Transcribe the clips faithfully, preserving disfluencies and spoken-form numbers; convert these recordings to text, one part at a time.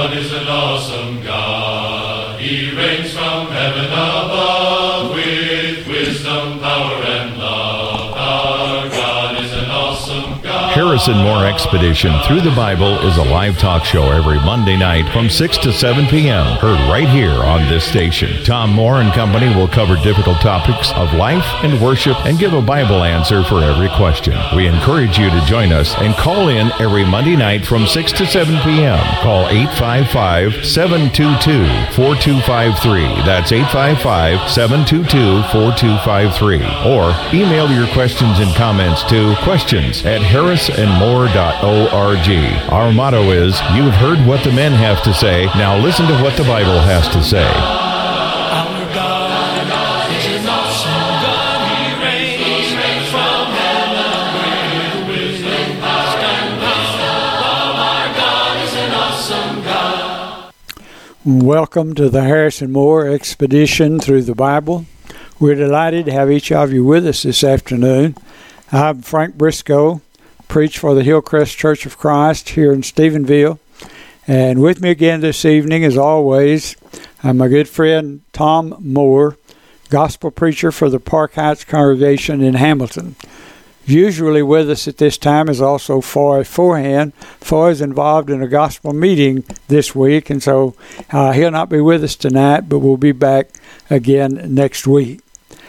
God is an awesome God. He reigns from heaven above with wisdom, power, and love. Our God is an awesome God. Harrison Moore Expedition Through the Bible is a live talk show every Monday night from six to seven p.m. Heard right here on this station. Tom Moore and Company will cover difficult topics of life and worship and give a Bible answer for every question. We encourage you to join us and call in every Monday night from six to seven p.m. Call eight five five, seven two two, four two five three. That's eight five five, seven two two, four two five three. Or email your questions and comments to questions at harris and more dot org. Our motto is, you've heard what the men have to say, now listen to what the Bible has to say. Our God is an awesome God. He reigns from heaven with wisdom, power, and love. Our God is an awesome God. Welcome to the Harrison Moore Expedition Through the Bible. We're delighted to have each of you with us this afternoon. I'm Frank Briscoe, preach for the Hillcrest Church of Christ here in Stephenville. And with me again this evening, as always, I'm my good friend Tom Moore, gospel preacher for the Park Heights congregation in Hamilton. Usually with us at this time is also Foy Forehand. Foy is involved in a gospel meeting this week, and so uh, he'll not be with us tonight, but we'll be back again next week.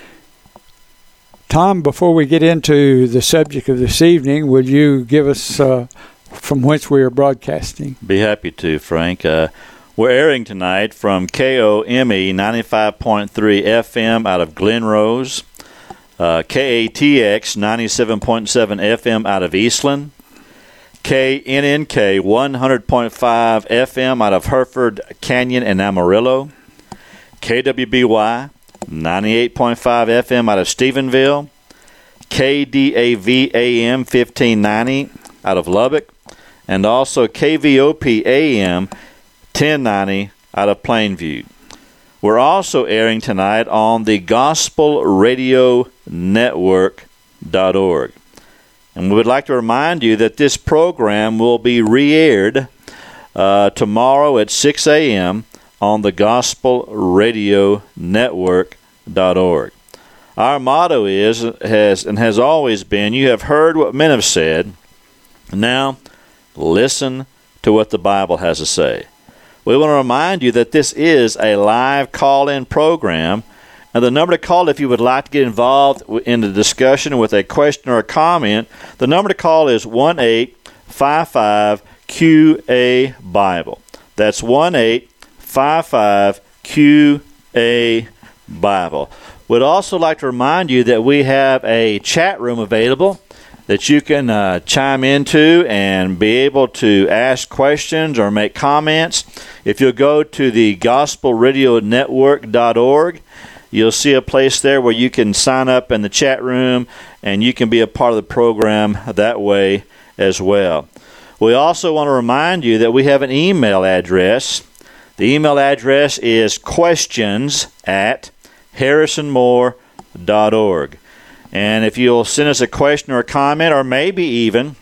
Tom, before we get into the subject of this evening, would you give us uh, from whence we are broadcasting? Be happy to, Frank. Uh, we're airing tonight from K O M E ninety-five point three F M out of Glen Rose, uh, K A T X ninety-seven point seven F M out of Eastland, K N N K one hundred point five F M out of Hereford Canyon and Amarillo, K W B Y ninety-eight point five F M out of Stephenville, K D A V A M fifteen ninety out of Lubbock, and also K V O P A M ten ninety out of Plainview. We're also airing tonight on the Gospel Radio Network dot org. And we would like to remind you that this program will be re-aired uh, tomorrow at six a.m. on the Gospel Radio Network dot org. Our motto is, has and has always been, you have heard what men have said, now listen to what the Bible has to say. We want to remind you that this is a live call-in program, and the number to call if you would like to get involved in the discussion with a question or a comment, the number to call is one eight five five Q A Bible. That's one eight five five Q A Bible. We'd also like to remind you that we have a chat room available that you can uh, chime into and be able to ask questions or make comments. If you'll go to the Gospel Radio Network dot org, you'll see a place there where you can sign up in the chat room and you can be a part of the program that way as well. We also want to remind you that we have an email address. The email address is questions at harrison moore dot org. And if you'll send us a question or a comment, or maybe even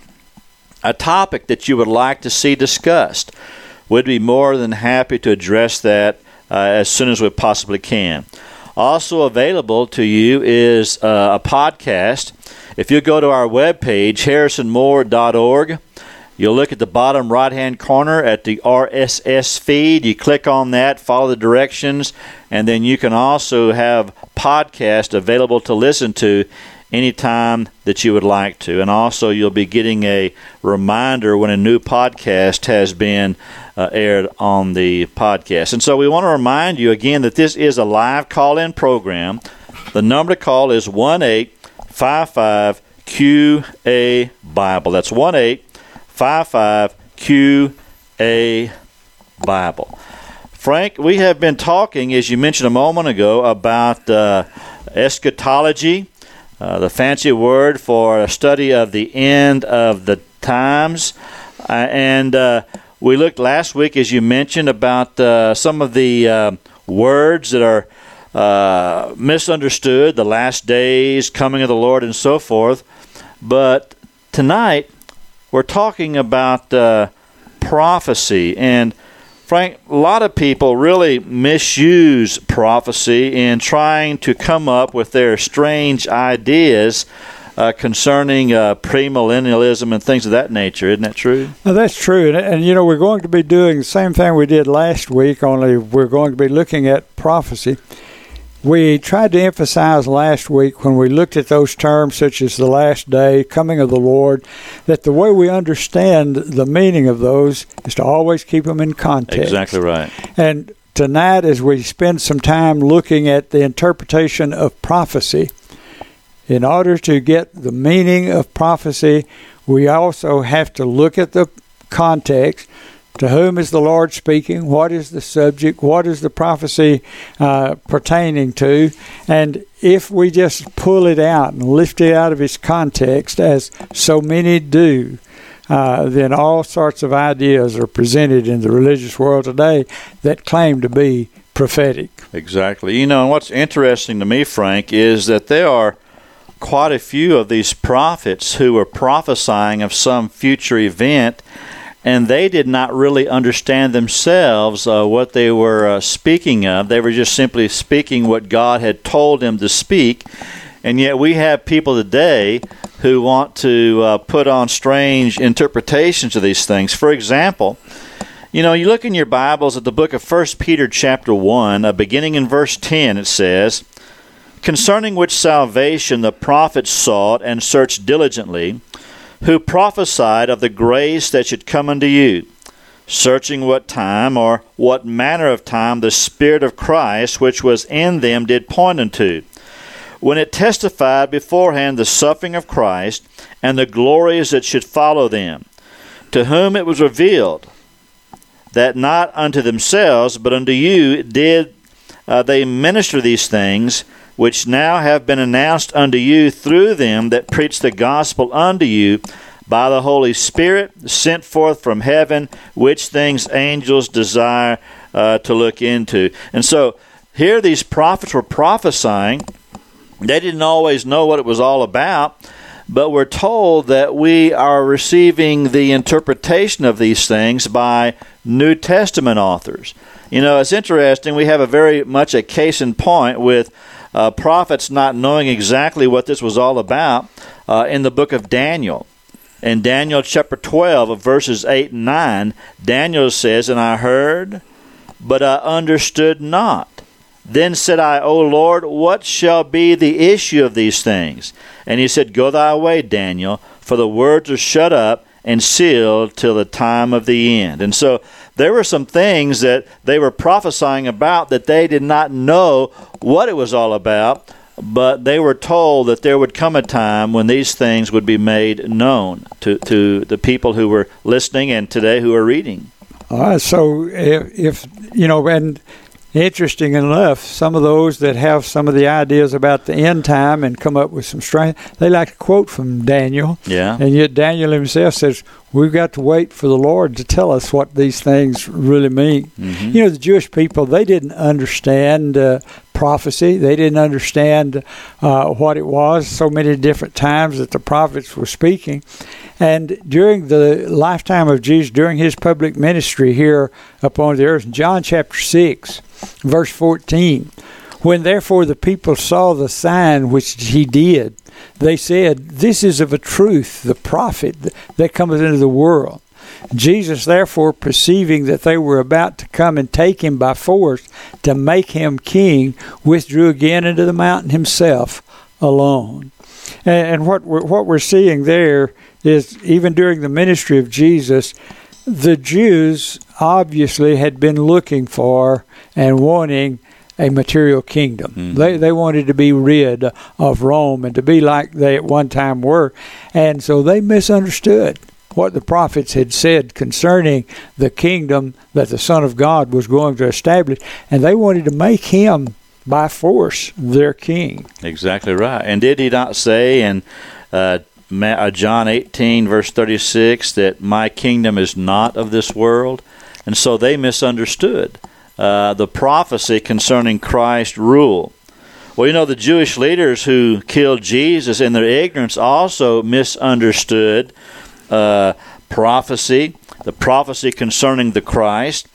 a topic that you would like to see discussed, we'd be more than happy to address that uh, as soon as we possibly can. Also available to you is uh, a podcast. If you go to our webpage, harrison moore dot org, you'll look at the bottom right-hand corner at the R S S feed. You click on that, follow the directions, and then you can also have podcasts available to listen to anytime that you would like to. And also you'll be getting a reminder when a new podcast has been uh, aired on the podcast. And so we want to remind you again that this is a live call-in program. The number to call is one eight five five Q A Bible. That's one eight five five Q A Bible. Frank, we have been talking, as you mentioned a moment ago, about uh, eschatology, uh, the fancy word for a study of the end of the times. Uh, and uh, we looked last week, as you mentioned, about uh, some of the uh, words that are uh, misunderstood, the last days, coming of the Lord, and so forth. But tonight, we're talking about uh, prophecy, and Frank, a lot of people really misuse prophecy in trying to come up with their strange ideas uh, concerning uh, premillennialism and things of that nature. Isn't that true? Now, that's true. And, and, you know, we're going to be doing the same thing we did last week, only we're going to be looking at prophecy. We tried to emphasize last week when we looked at those terms such as the last day, coming of the Lord, that the way we understand the meaning of those is to always keep them in context. Exactly right. And tonight, as we spend some time looking at the interpretation of prophecy, in order to get the meaning of prophecy, we also have to look at the context. To whom is the Lord speaking? What is the subject? What is the prophecy uh, pertaining to? And if we just pull it out and lift it out of its context, as so many do, uh, then all sorts of ideas are presented in the religious world today that claim to be prophetic. Exactly. You know, and what's interesting to me, Frank, is that there are quite a few of these prophets who are prophesying of some future event, and they did not really understand themselves uh, what they were uh, speaking of. They were just simply speaking what God had told them to speak. And yet we have people today who want to uh, put on strange interpretations of these things. For example, you know, you look in your Bibles at the book of First Peter chapter one, uh, beginning in verse ten, it says, "Concerning which salvation the prophets sought and searched diligently, who prophesied of the grace that should come unto you, searching what time or what manner of time the Spirit of Christ which was in them did point unto, when it testified beforehand the suffering of Christ and the glories that should follow them, to whom it was revealed that not unto themselves but unto you did uh, they minister these things, which now have been announced unto you through them that preach the gospel unto you by the Holy Spirit, sent forth from heaven, which things angels desire uh, to look into." And so here these prophets were prophesying. They didn't always know what it was all about, but we're told that we are receiving the interpretation of these things by New Testament authors. You know, it's interesting. We have a very much a case in point with Uh, prophets not knowing exactly what this was all about uh, in the book of Daniel. In Daniel chapter twelve, of verses eight and nine, Daniel says, "And I heard, but I understood not. Then said I, O Lord, what shall be the issue of these things? And he said, Go thy way, Daniel, for the words are shut up and sealed till the time of the end." And so there were some things that they were prophesying about that they did not know what it was all about, but they were told that there would come a time when these things would be made known to, to the people who were listening and today who are reading. All right, so if, if you know, and interesting enough, some of those that have some of the ideas about the end time and come up with some strange, they like to quote from Daniel. Yeah. And yet Daniel himself says, we've got to wait for the Lord to tell us what these things really mean. Mm-hmm. You know, the Jewish people, they didn't understand uh, prophecy. They didn't understand uh, what it was, so many different times that the prophets were speaking. And during the lifetime of Jesus, during his public ministry here upon the earth, in John chapter six, verse fourteen, "When therefore the people saw the sign which he did, they said, This is of a truth the prophet that cometh into the world. Jesus, therefore, perceiving that they were about to come and take him by force to make him king, withdrew again into the mountain himself alone." And, and what we're, what we're seeing there is, even during the ministry of Jesus, the Jews obviously had been looking for and wanting a material kingdom. Mm-hmm. They they wanted to be rid of Rome and to be like they at one time were. And so they misunderstood what the prophets had said concerning the kingdom that the Son of God was going to establish. And they wanted to make him, by force, their king. Exactly right. And did he not say in uh, John eighteen, verse thirty-six, that my kingdom is not of this world? And so they misunderstood Uh, the prophecy concerning Christ's rule. Well, you know, the Jewish leaders who killed Jesus in their ignorance also misunderstood uh, prophecy, the prophecy concerning the Christ.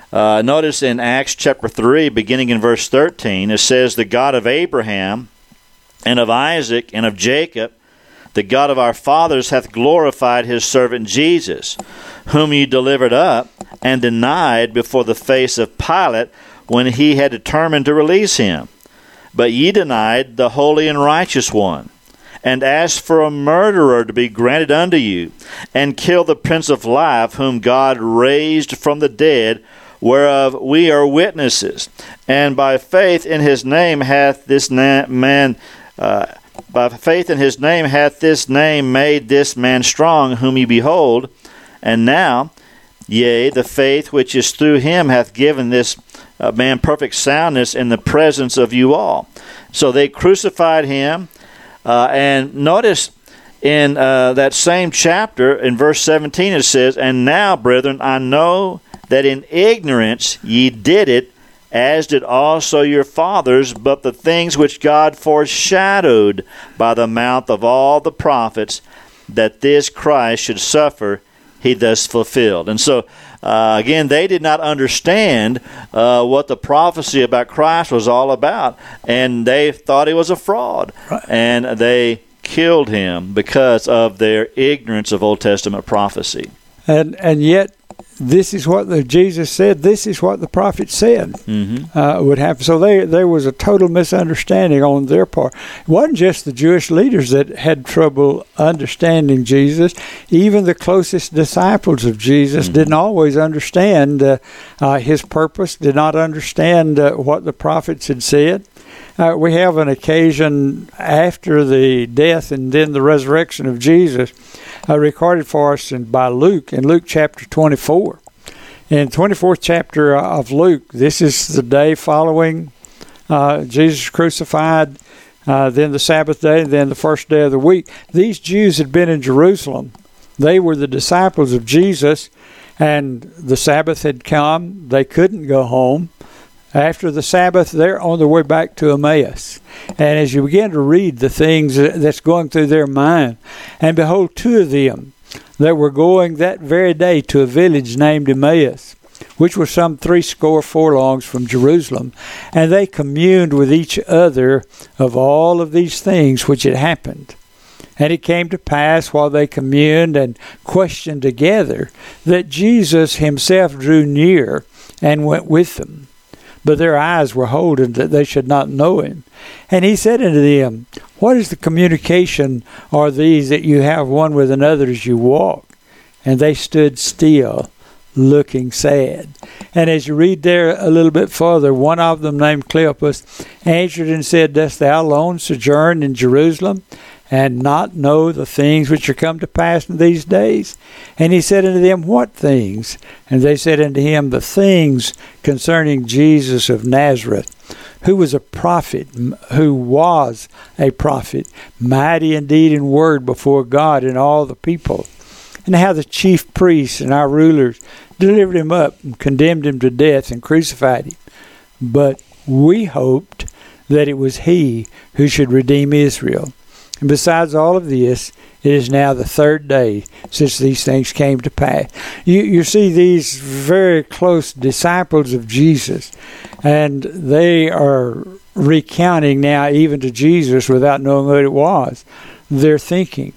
Uh, notice in Acts chapter three, beginning in verse thirteen, it says, "The God of Abraham and of Isaac and of Jacob, the God of our fathers, hath glorified his servant Jesus, whom ye delivered up and denied before the face of Pilate when he had determined to release him. But ye denied the holy and righteous one, and asked for a murderer to be granted unto you, and killed the Prince of Life, whom God raised from the dead, whereof we are witnesses. And by faith in his name hath this na- man, uh, by faith in his name hath this name made this man strong, whom ye behold. And now, yea, the faith which is through him hath given this uh, man perfect soundness in the presence of you all." So they crucified him. Uh, and notice in uh, that same chapter, in verse seventeen, it says, "And now, brethren, I know that in ignorance ye did it, as did also your fathers, but the things which God foreshadowed by the mouth of all the prophets, that this Christ should suffer, he thus fulfilled." And so, uh, again, they did not understand uh, what the prophecy about Christ was all about, and they thought he was a fraud, right. And they killed him because of their ignorance of Old Testament prophecy. And and yet, this is what the, Jesus said. This is what the prophet said mm-hmm. uh, would happen. So they, there was a total misunderstanding on their part. It wasn't just the Jewish leaders that had trouble understanding Jesus. Even the closest disciples of Jesus mm-hmm. didn't always understand uh, uh, his purpose, did not understand uh, what the prophets had said. Uh, we have an occasion after the death and then the resurrection of Jesus uh, recorded for us in, by Luke in Luke chapter twenty-four. In the twenty-fourth chapter of Luke, this is the day following uh, Jesus crucified, uh, then the Sabbath day, and then the first day of the week. These Jews had been in Jerusalem. They were the disciples of Jesus, and the Sabbath had come. They couldn't go home. After the Sabbath, they're on their way back to Emmaus. And as you begin to read the things that's going through their mind, and behold, two of them that were going that very day to a village named Emmaus, which was some threescore furlongs from Jerusalem, and they communed with each other of all of these things which had happened. And it came to pass, while they communed and questioned together, that Jesus himself drew near and went with them. But their eyes were holden that they should not know him. And he said unto them, "What is the communication are these that you have one with another as you walk?" And they stood still, looking sad. And as you read there a little bit further, one of them, named Cleopas, answered and said, "Dost thou alone sojourn in Jerusalem, and not know the things which are come to pass in these days?" And he said unto them, "What things?" And they said unto him, "The things concerning Jesus of Nazareth, who was a prophet, who was a prophet, mighty in deed and word before God and all the people, and how the chief priests and our rulers delivered him up and condemned him to death and crucified him. But we hoped that it was he who should redeem Israel. And besides all of this, it is now the third day since these things came to pass." You, you see these very close disciples of Jesus, and they are recounting now even to Jesus without knowing what it was. They're thinking,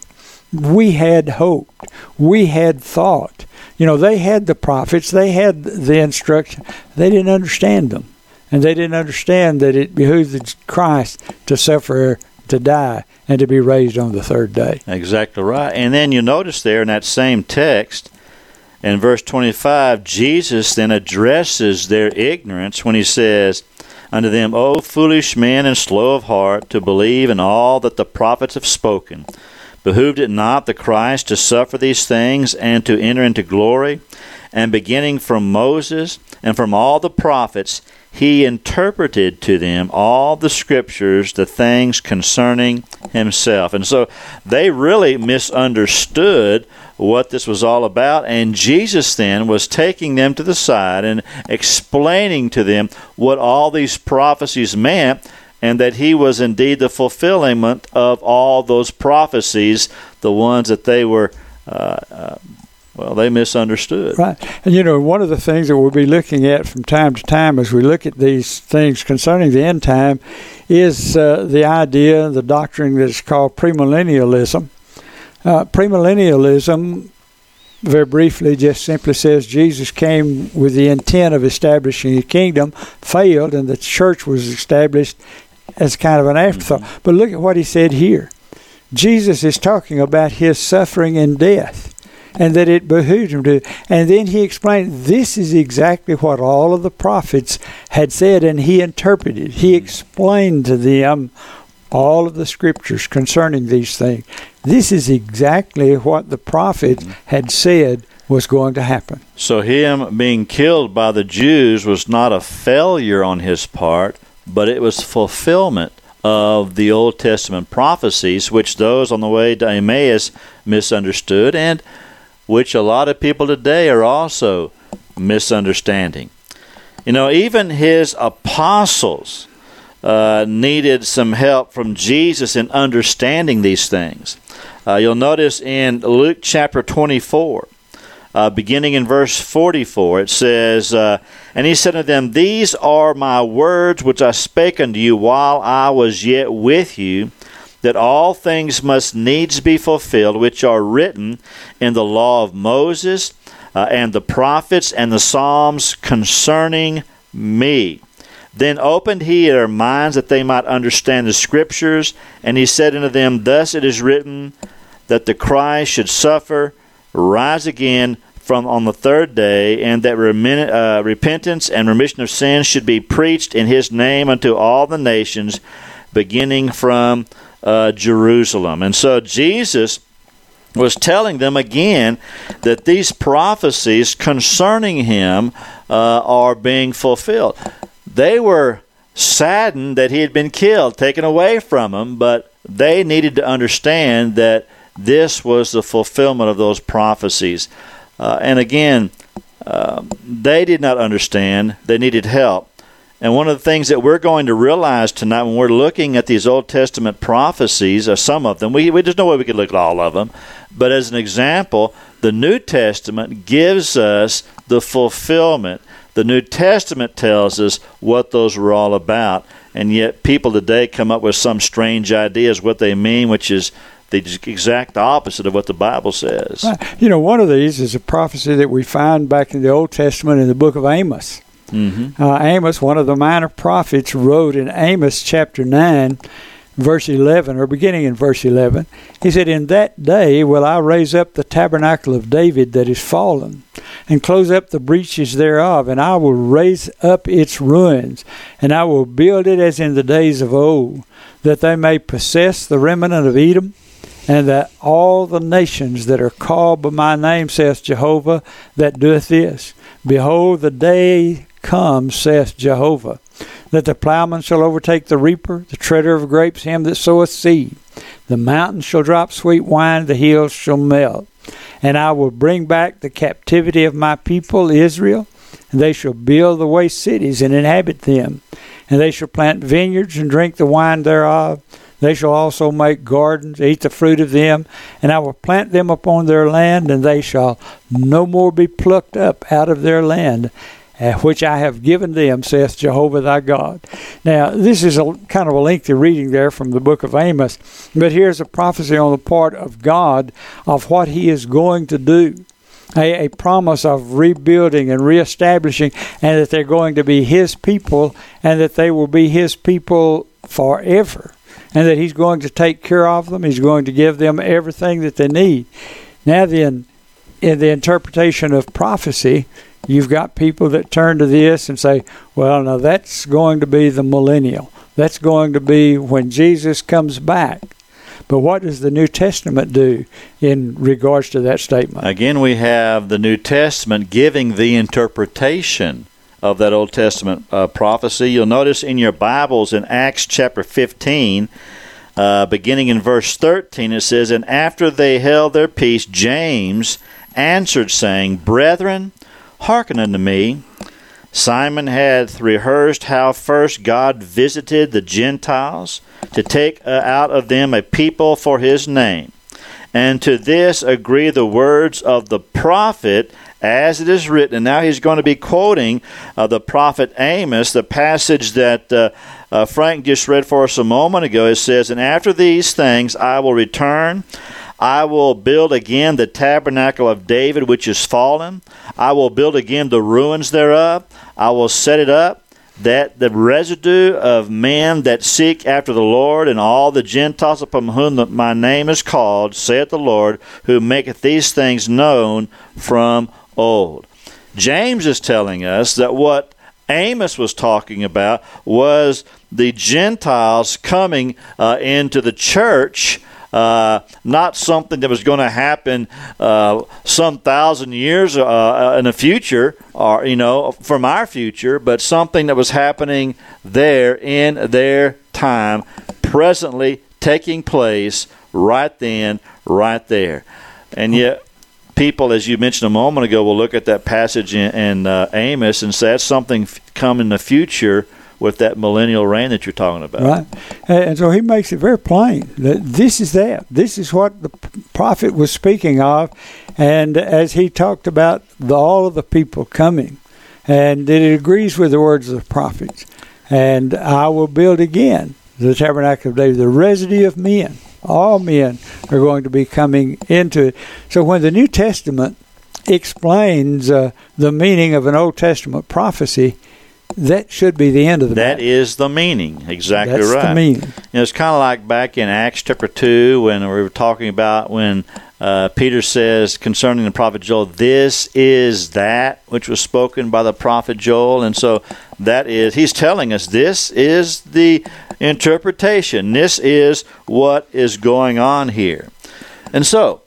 we had hoped, we had thought. You know, they had the prophets, they had the instruction. They didn't understand them. And they didn't understand that it behooved Christ to suffer, to die, and to be raised on the third day. Exactly right. And then you notice there in that same text, in verse twenty-five, Jesus then addresses their ignorance when he says unto them, "O foolish men and slow of heart, to believe in all that the prophets have spoken. Behooved it not the Christ to suffer these things and to enter into glory? And beginning from Moses and from all the prophets, he interpreted to them all the scriptures, the things concerning himself." And so they really misunderstood what this was all about, and Jesus then was taking them to the side and explaining to them what all these prophecies meant, and that he was indeed the fulfillment of all those prophecies, the ones that they were uh, uh, Well, they misunderstood. Right. And, you know, one of the things that we'll be looking at from time to time as we look at these things concerning the end time is uh, the idea, the doctrine that is called premillennialism. Uh, premillennialism, very briefly, just simply says Jesus came with the intent of establishing a kingdom, failed, and the church was established as kind of an afterthought. Mm-hmm. But look at what he said here. Jesus is talking about his suffering and death, and that it behooved him to. And then he explained, this is exactly what all of the prophets had said, and he interpreted. He explained to them all of the scriptures concerning these things. This is exactly what the prophets had said was going to happen. So him being killed by the Jews was not a failure on his part, but it was fulfillment of the Old Testament prophecies, which those on the way to Emmaus misunderstood, and which a lot of people today are also misunderstanding. You know, even his apostles uh, needed some help from Jesus in understanding these things. Uh, you'll notice in Luke chapter twenty-four, uh, beginning in verse forty-four, it says, uh, And he said unto them, These are my words which I spake unto you while I was yet with you, that all things must needs be fulfilled, which are written in the law of Moses, uh, and the prophets, and the Psalms concerning me. Then opened he their minds that they might understand the Scriptures, and he said unto them, Thus it is written, that the Christ should suffer, rise again from on the third day, and that remin- uh, repentance and remission of sins should be preached in his name unto all the nations, beginning from uh, Jerusalem. And so Jesus was telling them again that these prophecies concerning him uh, are being fulfilled. They were saddened that he had been killed, taken away from them, but they needed to understand that this was the fulfillment of those prophecies. Uh, and again, uh, they did not understand. They needed help. And one of the things that we're going to realize tonight when we're looking at these Old Testament prophecies, or some of them, we, we there's no way we could look at all of them, but as an example, the New Testament gives us the fulfillment. The New Testament tells us what those were all about, and yet people today come up with some strange ideas what they mean, which is the exact opposite of what the Bible says. You know, one of these is a prophecy that we find back in the Old Testament in the book of Amos. Mm-hmm. Uh, Amos, one of the minor prophets, wrote in Amos chapter nine, verse eleven, or beginning in verse eleven, he said, In that day will I raise up the tabernacle of David that is fallen, and close up the breaches thereof, and I will raise up its ruins, and I will build it as in the days of old, that they may possess the remnant of Edom, and that all the nations that are called by my name, saith Jehovah, that doeth this. Behold, the day comes, saith Jehovah, that the plowman shall overtake the reaper, the treader of grapes, him that soweth seed. The mountains shall drop sweet wine, the hills shall melt. And I will bring back the captivity of my people Israel, and they shall build the waste cities and inhabit them. And they shall plant vineyards and drink the wine thereof. They shall also make gardens, eat the fruit of them, and I will plant them upon their land, and they shall no more be plucked up out of their land, which I have given them, saith Jehovah thy God. Now, this is a kind of a lengthy reading there from the book of Amos, but here's a prophecy on the part of God of what he is going to do. A, a promise of rebuilding and reestablishing, and that they're going to be his people, and that they will be his people forever. And that he's going to take care of them. He's going to give them everything that they need. Now then, in the interpretation of prophecy, you've got people that turn to this and say, well, now that's going to be the millennial. That's going to be when Jesus comes back. But what does the New Testament do in regards to that statement? Again, we have the New Testament giving the interpretation of that Old Testament uh, prophecy. You'll notice in your Bibles in Acts chapter fifteen, uh, beginning in verse thirteen, it says, And after they held their peace, James answered, saying, Brethren, hearken unto me. Simon hath rehearsed how first God visited the Gentiles to take uh, out of them a people for his name. And to this agree the words of the prophet, as it is written. And now he's going to be quoting uh, the prophet Amos, the passage that uh, uh, Frank just read for us a moment ago. It says, "And after these things I will return. I will build again the tabernacle of David, which is fallen. I will build again the ruins thereof. I will set it up, that the residue of men that seek after the Lord, and all the Gentiles upon whom the, my name is called, saith the Lord, who maketh these things known from old." James is telling us that what Amos was talking about was the Gentiles coming uh, into the church. Uh, not something that was going to happen uh, some thousand years uh, in the future, or you know, from our future, but something that was happening there in their time, presently taking place right then, right there. And yet, people, as you mentioned a moment ago, will look at that passage in, in uh, Amos and say that's something f- come in the future with that millennial reign that you're talking about. Right. And so he makes it very plain that this is that. This is what the prophet was speaking of. And as he talked about the, all of the people coming, and it agrees with the words of the prophets. And I will build again the tabernacle of David, the residue of men. All men are going to be coming into it. So when the New Testament explains uh, the meaning of an Old Testament prophecy, that should be the end of the That matter. is the meaning. Exactly That's right. the meaning. You know, it's kind of like back in Acts chapter two when we were talking about when uh, Peter says concerning the prophet Joel, "This is that which was spoken by the prophet Joel." And so that is, he's telling us this is the interpretation. This is what is going on here. And so,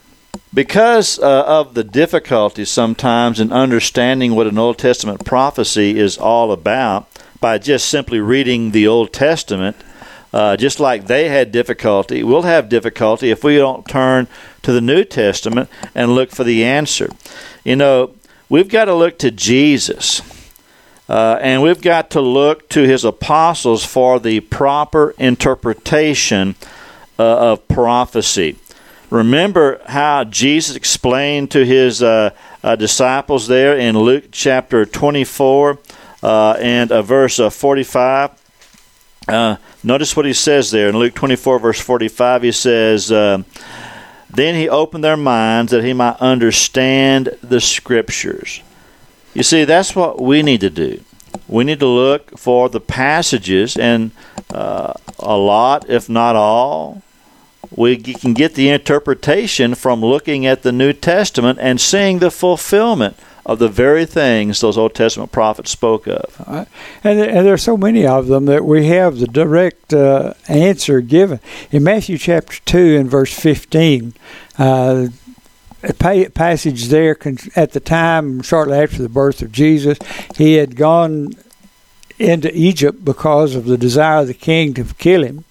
because uh, of the difficulty sometimes in understanding what an Old Testament prophecy is all about by just simply reading the Old Testament, uh, just like they had difficulty, we'll have difficulty if we don't turn to the New Testament and look for the answer. You know, we've got to look to Jesus, uh, and we've got to look to his apostles for the proper interpretation uh, of prophecy. Remember how Jesus explained to his uh, uh, disciples there in Luke chapter twenty-four uh, and uh, verse uh, forty-five. Uh, notice what he says there in Luke twenty-four, verse forty-five. He says, uh, "Then he opened their minds that he might understand the Scriptures." You see, that's what we need to do. We need to look for the passages, and uh, a lot, if not all, we can get the interpretation from looking at the New Testament and seeing the fulfillment of the very things those Old Testament prophets spoke of. Right. And, and there are so many of them that we have the direct uh, answer given. In Matthew chapter two and verse fifteen, uh, a pa- passage there, at the time, shortly after the birth of Jesus, he had gone into Egypt because of the desire of the king to kill him.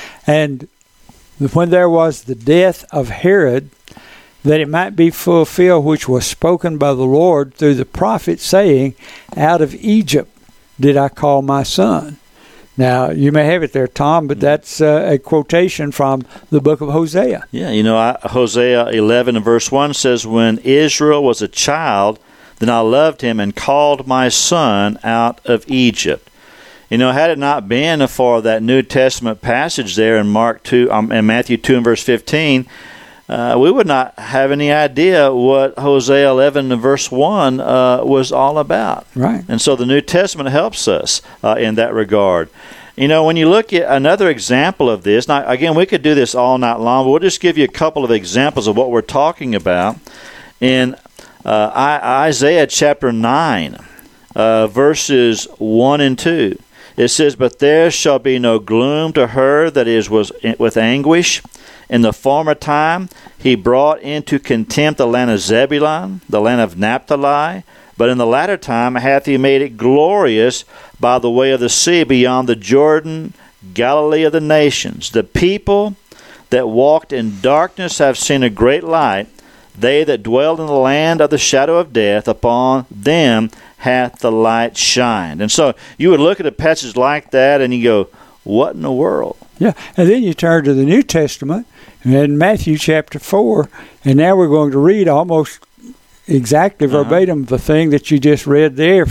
And when there was the death of Herod, that it might be fulfilled which was spoken by the Lord through the prophet, saying, "Out of Egypt did I call my son." Now, you may have it there, Tom, but that's uh, a quotation from the book of Hosea. Yeah, you know, I, Hosea eleven and verse one says, "When Israel was a child, then I loved him and called my son out of Egypt." You know, had it not been for that New Testament passage there in Mark two, um, in Matthew two and verse fifteen, uh, we would not have any idea what Hosea eleven and verse one uh, was all about. Right. And so the New Testament helps us uh, in that regard. You know, when you look at another example of this, now again, we could do this all night long, but we'll just give you a couple of examples of what we're talking about. In uh, I- Isaiah chapter nine, uh, verses one and two. It says, "But there shall be no gloom to her that is was with anguish. In the former time he brought into contempt the land of Zebulun, the land of Naphtali. But in the latter time hath he made it glorious by the way of the sea beyond the Jordan, Galilee of the nations. The people that walked in darkness have seen a great light. They that dwelled in the land of the shadow of death, upon them hath the light shined." And so you would look at a passage like that and you go, what in the world? Yeah, and then you turn to the New Testament, in Matthew chapter four, and now we're going to read almost exactly verbatim uh-huh. the thing that you just read there.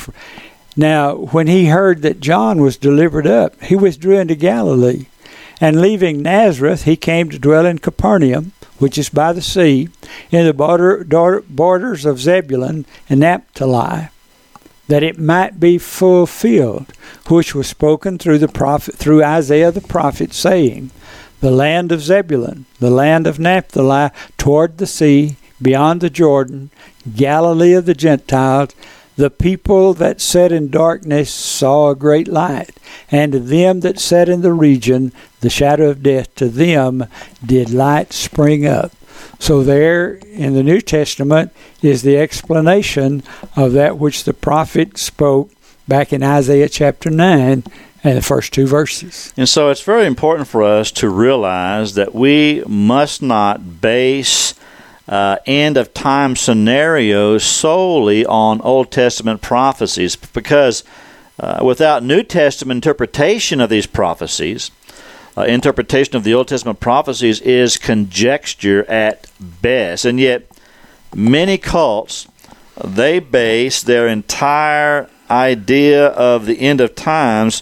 Now, when he heard that John was delivered up, he withdrew into Galilee, and leaving Nazareth, he came to dwell in Capernaum, which is by the sea, in the border, borders of Zebulun and Naphtali, that it might be fulfilled, which was spoken through the prophet, through Isaiah the prophet, saying, the land of Zebulun, the land of Naphtali, toward the sea, beyond the Jordan, Galilee of the Gentiles, the people that sat in darkness saw a great light, and to them that sat in the region, the shadow of death, to them did light spring up. So there in the New Testament is the explanation of that which the prophet spoke back in Isaiah chapter nine and the first two verses. And so it's very important for us to realize that we must not base uh, end-of-time scenarios solely on Old Testament prophecies, because uh, without New Testament interpretation of these prophecies, Uh, interpretation of the Old Testament prophecies is conjecture at best. And yet, many cults, they base their entire idea of the end of times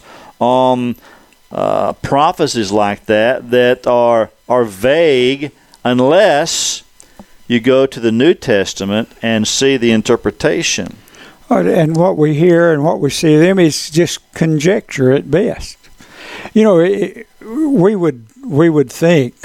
on uh, prophecies like that that are are vague unless you go to the New Testament and see the interpretation. And what we hear and what we see of them is just conjecture at best. You know, it, we would we would think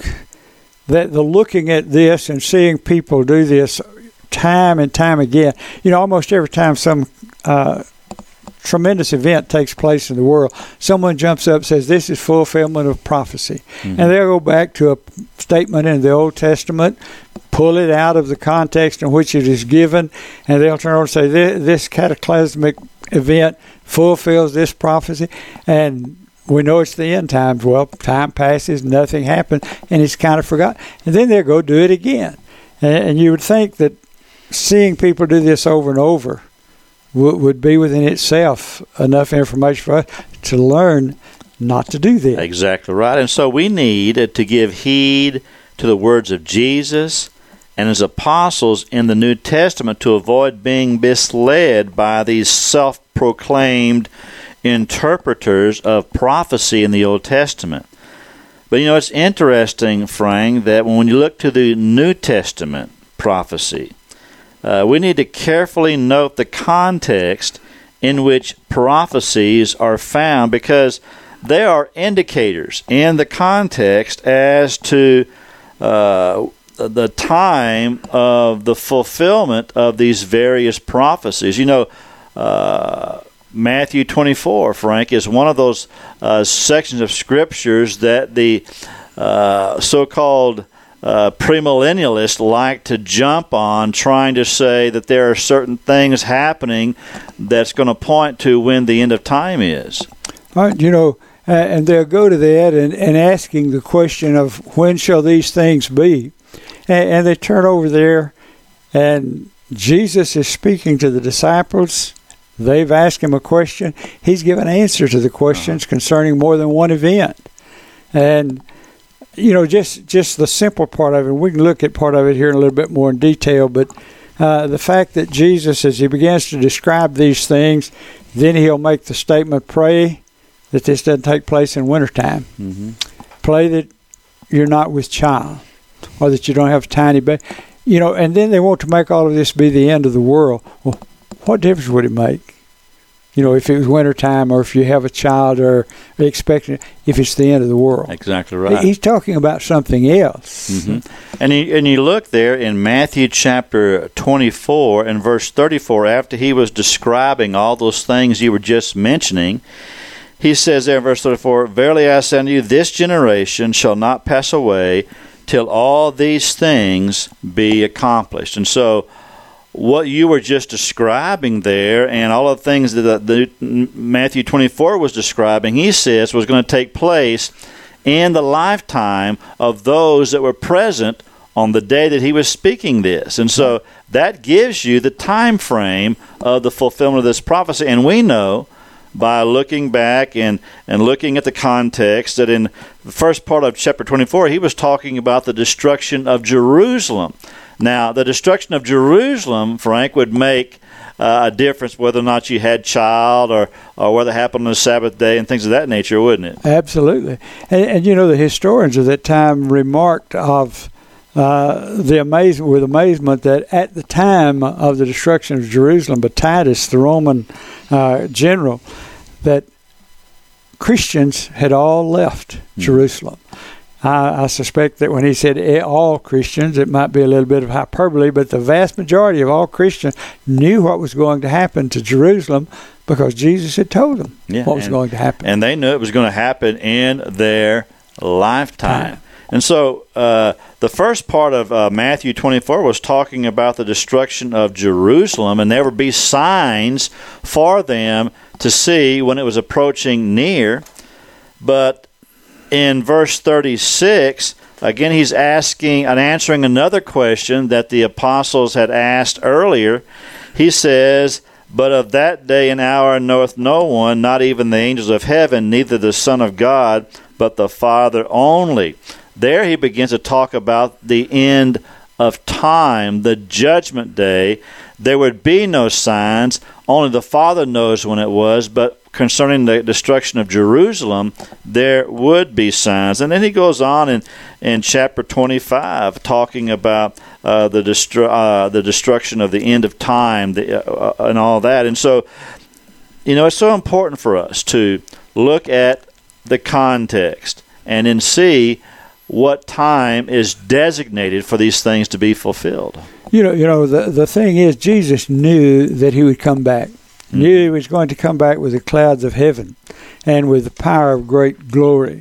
that the looking at this and seeing people do this time and time again, you know, almost every time some uh, tremendous event takes place in the world, someone jumps up and says, this is fulfillment of prophecy. Mm-hmm. And they'll go back to a statement in the Old Testament, pull it out of the context in which it is given, and they'll turn around and say, this, this cataclysmic event fulfills this prophecy. And we know it's the end times. Well, time passes, nothing happens, and it's kind of forgotten. And then they'll go do it again. And, and you would think that seeing people do this over and over would, would be within itself enough information for us to learn not to do this. Exactly right. And so we need to give heed to the words of Jesus and his apostles in the New Testament to avoid being misled by these self-proclaimed interpreters of prophecy in the Old Testament. But you know, it's interesting, Frank, that when you look to the New Testament prophecy, uh, we need to carefully note the context in which prophecies are found, because they are indicators in the context as to uh, the time of the fulfillment of these various prophecies. You know, uh, Matthew twenty-four, Frank, is one of those uh, sections of scriptures that the uh, so-called uh, premillennialists like to jump on, trying to say that there are certain things happening that's going to point to when the end of time is. All right, you know, uh, and they'll go to that and, and asking the question of when shall these things be? And, and they turn over there, and Jesus is speaking to the disciples. They've asked him a question. He's given an answer to the questions uh-huh. concerning more than one event. And, you know, just just the simple part of it, we can look at part of it here in a little bit more in detail, but uh, the fact that Jesus, as he begins to describe these things, then he'll make the statement, pray that this doesn't take place in wintertime. Mm-hmm. Pray that you're not with child, or that you don't have a tiny baby. You know, and then they want to make all of this be the end of the world. Well, what difference would it make? You know, if it was wintertime, or if you have a child, or expecting, if it's the end of the world. Exactly right. He's talking about something else. Mm-hmm. And, you, and you look there in Matthew chapter twenty-four and verse thirty-four, after he was describing all those things you were just mentioning, he says there in verse thirty-four, verily I say unto you, this generation shall not pass away till all these things be accomplished. And so, what you were just describing there, and all of the things that the, the Matthew twenty-four was describing, he says was going to take place in the lifetime of those that were present on the day that he was speaking this. And so that gives you the time frame of the fulfillment of this prophecy. And we know by looking back and, and looking at the context that in the first part of chapter twenty-four, he was talking about the destruction of Jerusalem. Now, the destruction of Jerusalem, Frank, would make uh, a difference whether or not you had child or, or whether it happened on the Sabbath day and things of that nature, wouldn't it? Absolutely. And, and you know, the historians of that time remarked of uh, the amazement, with amazement that at the time of the destruction of Jerusalem by Titus, the Roman uh, general, that Christians had all left mm-hmm. Jerusalem. I, I suspect that when he said all Christians, it might be a little bit of hyperbole, but the vast majority of all Christians knew what was going to happen to Jerusalem because Jesus had told them yeah, what was and, going to happen. And they knew it was going to happen in their lifetime. Time. And so uh, the first part of uh, Matthew twenty-four was talking about the destruction of Jerusalem, and there would be signs for them to see when it was approaching near. But in verse thirty-six, again, he's asking and answering another question that the apostles had asked earlier. He says, "But of that day and hour knoweth no one, not even the angels of heaven, neither the Son of God, but the Father only." There he begins to talk about the end of time, the judgment day. There would be no signs. Only the Father knows when it was, but concerning the destruction of Jerusalem, there would be signs. And then he goes on in, in chapter twenty-five, talking about uh, the destru- uh, the destruction of the end of time the, uh, uh, and all that. And so, you know, it's so important for us to look at the context and then see what time is designated for these things to be fulfilled. You know, you know, the the thing is, Jesus knew that he would come back. Mm-hmm. Knew he was going to come back with the clouds of heaven and with the power of great glory.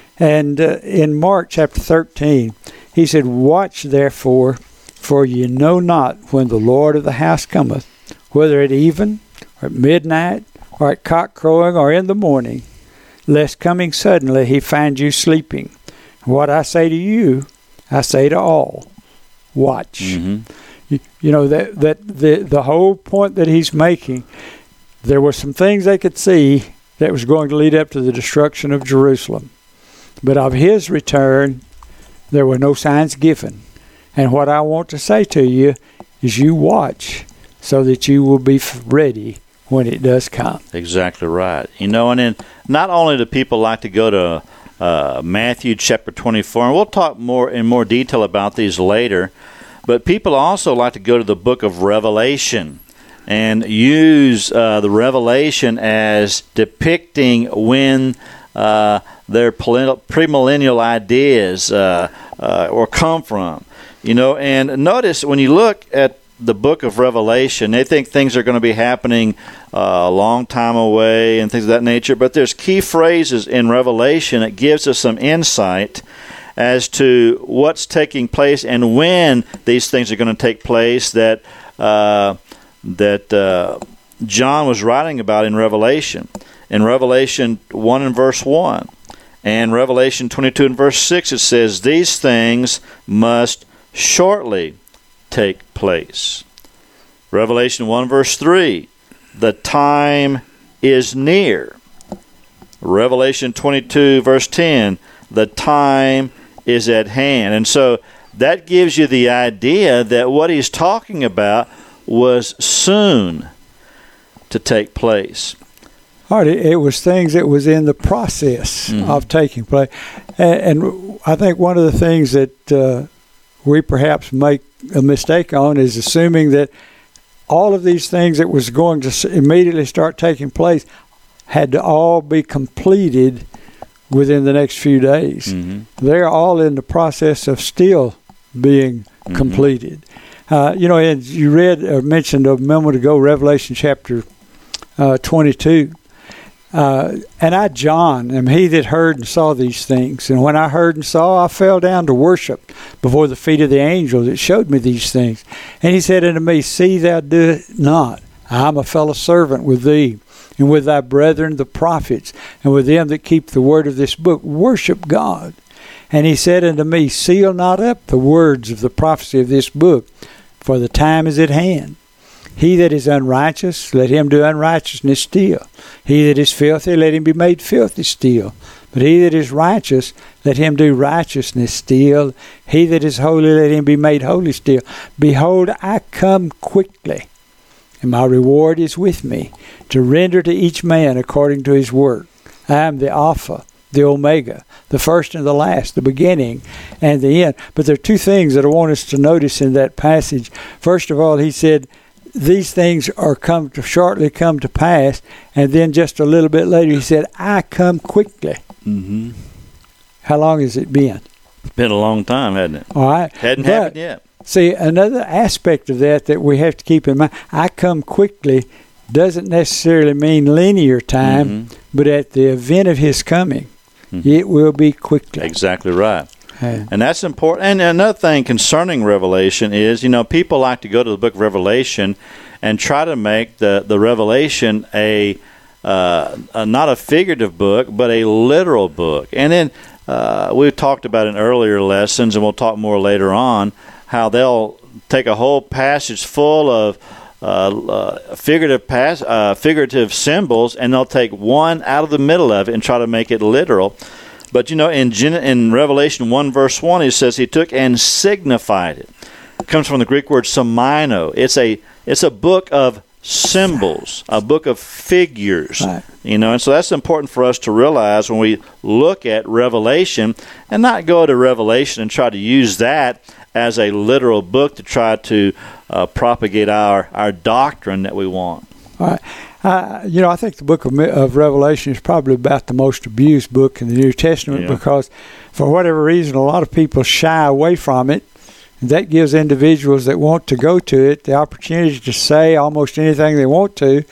And uh, in Mark chapter thirteen, he said, "Watch therefore, for ye know not when the Lord of the house cometh, whether at even, or at midnight, or at cock crowing, or in the morning, lest coming suddenly he find you sleeping. What I say to you, I say to all, watch." Mm-hmm. You, you know, that that the the whole point that he's making, there were some things they could see that was going to lead up to the destruction of Jerusalem. But of his return, there were no signs given. And what I want to say to you is you watch so that you will be ready when it does come. Exactly right. You know, and then not only do people like to go to Uh, Matthew chapter twenty-four, and we'll talk more in more detail about these later, but people also like to go to the book of Revelation and use uh, the Revelation as depicting when uh, their premillennial ideas uh, uh, or come from. You know, and notice when you look at the book of Revelation, they think things are going to be happening uh, a long time away and things of that nature. But there's key phrases in Revelation that gives us some insight as to what's taking place and when these things are going to take place that uh, that uh, John was writing about in Revelation. In Revelation one and verse one, and Revelation twenty-two and verse six, it says, "These things must shortly take place." Revelation one verse three, "The time is near." Revelation twenty-two verse ten, "The time is at hand." And so that gives you the idea that what he's talking about was soon to take place. All right, it, it was things that was in the process mm-hmm. of taking place. And, and I think one of the things that uh, we perhaps make a mistake on is assuming that all of these things that was going to immediately start taking place had to all be completed within the next few days. Mm-hmm. They're all in the process of still being mm-hmm. completed. Uh, you know, and you read or mentioned a moment ago Revelation chapter uh, twenty-two. Uh, and I, John, am he that heard and saw these things. And when I heard and saw, I fell down to worship before the feet of the angel that showed me these things. And he said unto me, See thou do it not. I am a fellow servant with thee, and with thy brethren the prophets, and with them that keep the word of this book. Worship God. And he said unto me, Seal not up the words of the prophecy of this book, for the time is at hand. He that is unrighteous, let him do unrighteousness still. He that is filthy, let him be made filthy still. But he that is righteous, let him do righteousness still. He that is holy, let him be made holy still. Behold, I come quickly, and my reward is with me, to render to each man according to his work. I am the Alpha, the Omega, the first and the last, the beginning and the end. But there are two things that I want us to notice in that passage. First of all, he said, these things are come to shortly come to pass. And then just a little bit later, he said, I come quickly. Mm-hmm. How long has it been? It's been a long time, hasn't it? All right. Hadn't But, happened yet. See, another aspect of that that we have to keep in mind, I come quickly doesn't necessarily mean linear time, Mm-hmm. but at the event of his coming, Mhm. it will be quickly. Exactly right. Uh, And that's important. And another thing concerning Revelation is, you know, people like to go to the book of Revelation and try to make the, the Revelation a, uh, a not a figurative book, but a literal book. And then uh, we've talked about in earlier lessons, and we'll talk more later on, how they'll take a whole passage full of uh, uh, figurative pass, uh, figurative symbols, and they'll take one out of the middle of it and try to make it literal. But, you know, in Gen- in Revelation one, verse one, it says he took and signified it. It comes from the Greek word semino. It's a it's a book of symbols, a book of figures. Right. You know, and so that's important for us to realize when we look at Revelation, and not go to Revelation and try to use that as a literal book to try to uh, propagate our, our doctrine that we want. All right. Uh, you know, I think the book of, of Revelation is probably about the most abused book in the New Testament Yeah. because, for whatever reason, a lot of people shy away from it. That gives individuals that want to go to it the opportunity to say almost anything they want to,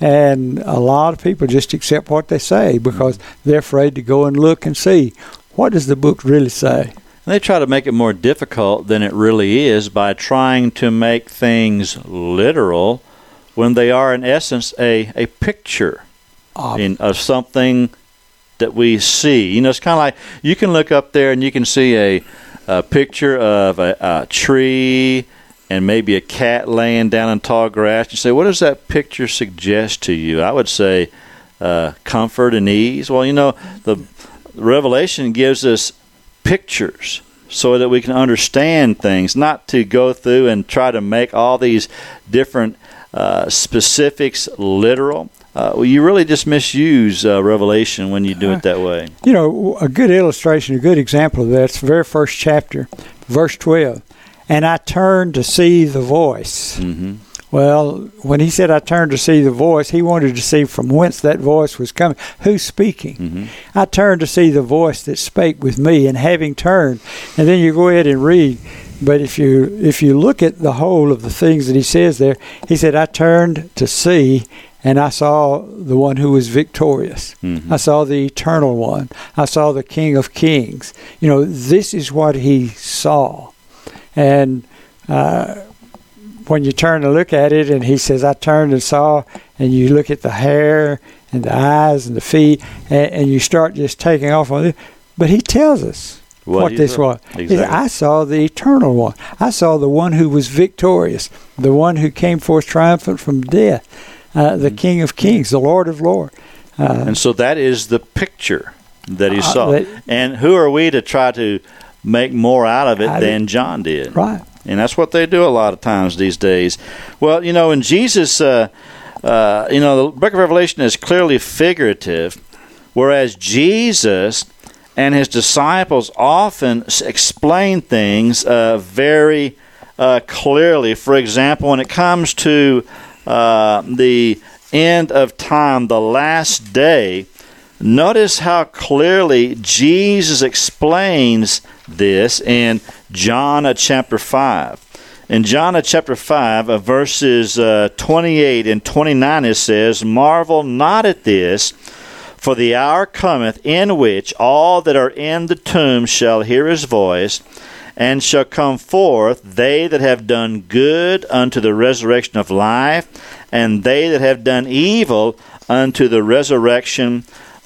and a lot of people just accept what they say because they're afraid to go and look and see, what does the book really say? And they try to make it more difficult than it really is by trying to make things literal when they are, in essence, a, a picture Of- in, of something that we see. You know, it's kind of like you can look up there and you can see a, a picture of a, a tree and maybe a cat laying down in tall grass. You say, what does that picture suggest to you? I would say uh, comfort and ease. Well, you know, the Revelation gives us pictures so that we can understand things, not to go through and try to make all these different uh, specifics literal. Uh, well, you really just misuse uh, Revelation when you do it that way. You know, a good illustration, a good example of that's the very first chapter, verse twelve. And I turned to see the voice. Mm-hmm. Well, when he said I turned to see the voice, he wanted to see from whence that voice was coming. Who's speaking? Mm-hmm. I turned to see the voice that spake with me, and having turned, and then you go ahead and read. But if you if you look at the whole of the things that he says there, he said, I turned to see, and I saw the one who was victorious. Mm-hmm. I saw the eternal one. I saw the King of Kings. You know, this is what he saw. And uh, when you turn to look at it, and he says, I turned and saw, and you look at the hair and the eyes and the feet, and, and you start just taking off on it. But he tells us What what he this saw. was. He said, Exactly. I saw the eternal one. I saw the one who was victorious, the one who came forth triumphant from death, uh, the King of Kings, the Lord of Lords. Uh, And so that is the picture that he Uh, saw. that- And who are we to try to make more out of it I than John did? right. And that's what they do a lot of times these days. Well, you know, when Jesus, uh, uh, you know, the book of Revelation is clearly figurative, whereas Jesus and his disciples often s- explain things uh, very uh, clearly. For example, when it comes to uh, the end of time, the last day, notice how clearly Jesus explains this in John uh, chapter five. In John uh, chapter five, uh, verses uh, twenty-eight and twenty-nine, it says, Marvel not at this, for the hour cometh in which all that are in the tomb shall hear his voice, and shall come forth, they that have done good unto the resurrection of life, and they that have done evil unto the resurrection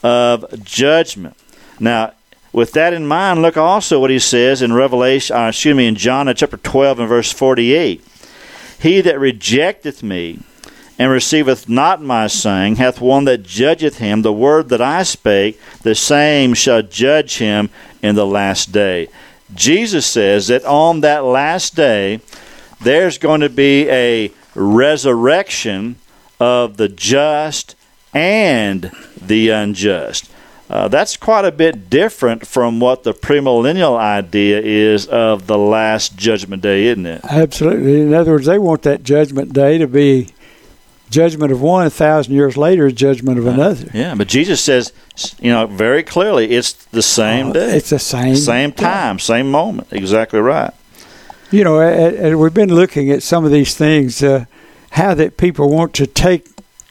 of judgment. Now, with that in mind, look also what he says in Revelation, uh, excuse me, in John chapter twelve and verse forty-eight. He that rejecteth me, and receiveth not my saying, hath one that judgeth him. The word that I spake, the same shall judge him in the last day. Jesus says that on that last day, there's going to be a resurrection of the just and the unjust. Uh, that's quite a bit different from what the premillennial idea is of the last judgment day, isn't it? Absolutely. In other words, they want that judgment day to be judgment of one, a thousand years later is judgment of another. Yeah, but Jesus says, you know, very clearly, it's the same Uh, day. It's the same. Same time, day. same moment. Exactly right. You know, and we've been looking at some of these things, uh, how that people want to take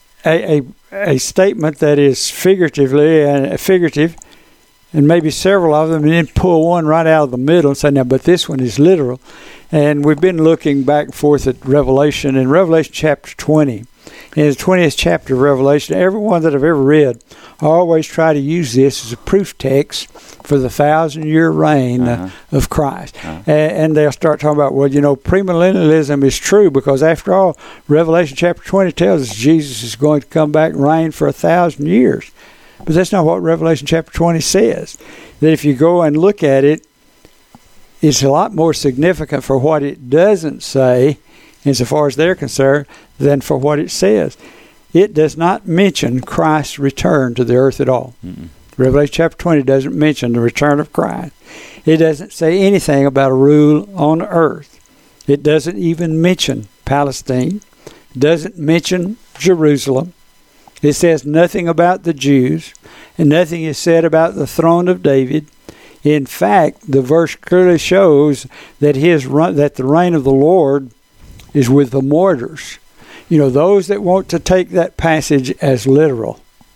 a, a a statement that is figuratively and figurative, and maybe several of them, and then pull one right out of the middle and say, now, but this one is literal. And we've been looking back and forth at Revelation, in Revelation chapter twenty. In the twentieth chapter of Revelation, everyone that I've ever read, I always try to use this as a proof text for the thousand-year reign uh-huh. uh, of Christ. Uh-huh. And, and they'll start talking about, well, you know, premillennialism is true because, after all, Revelation chapter twenty tells us Jesus is going to come back and reign for a thousand years. But that's not what Revelation chapter twenty says. That if you go and look at it, it's a lot more significant for what it doesn't say, insofar as they're concerned, than for what it says. It does not mention Christ's return to the earth at all. Mm-mm. Revelation chapter twenty doesn't mention the return of Christ. It doesn't say anything about a rule on earth. It doesn't even mention Palestine. It doesn't mention Jerusalem. It says nothing about the Jews, and nothing is said about the throne of David. In fact, the verse clearly shows that his that the reign of the Lord is with the mortars. You know, those that want to take that passage as literal,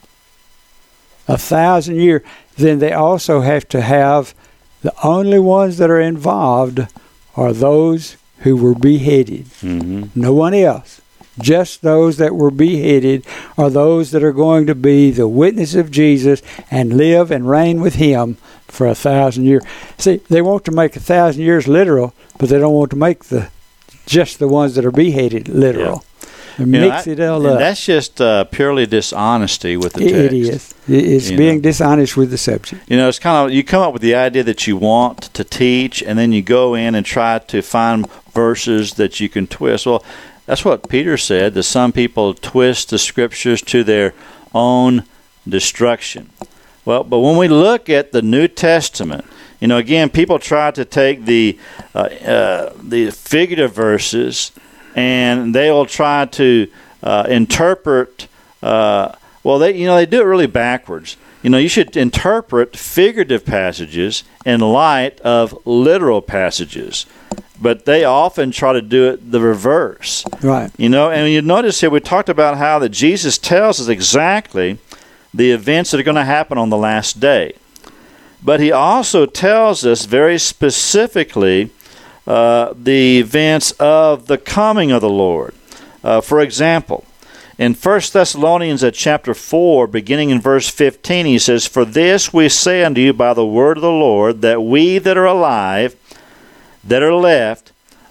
a thousand years, then they also have to have the only ones that are involved are those who were beheaded. Mm-hmm. No one else. Just those that were beheaded are those that are going to be the witness of Jesus and live and reign with him for a thousand years. See, they want to make a thousand years literal, but they don't want to make the just the ones that are beheaded literal. Yeah. And you mix know, I, it all and up. That's just uh, purely dishonesty with the it, text. It is. It's you being know? dishonest with the subject. You know, it's kind of, you come up with the idea that you want to teach, and then you go in and try to find verses that you can twist. Well, that's what Peter said, that some people twist the scriptures to their own destruction. Well, but when we look at the New Testament, you know, again, people try to take the uh, uh, the figurative verses, and they will try to uh, interpret. Uh, well, they you know they do it really backwards. You know, you should interpret figurative passages in light of literal passages, but they often try to do it the reverse. Right. You know, and you notice here we talked about how that Jesus tells us exactly the events that are going to happen on the last day. But he also tells us very specifically uh, the events of the coming of the Lord. Uh, for example, in First Thessalonians at chapter four, beginning in verse fifteen, he says, "For this we say unto you by the word of the Lord, that we that are alive, that are left,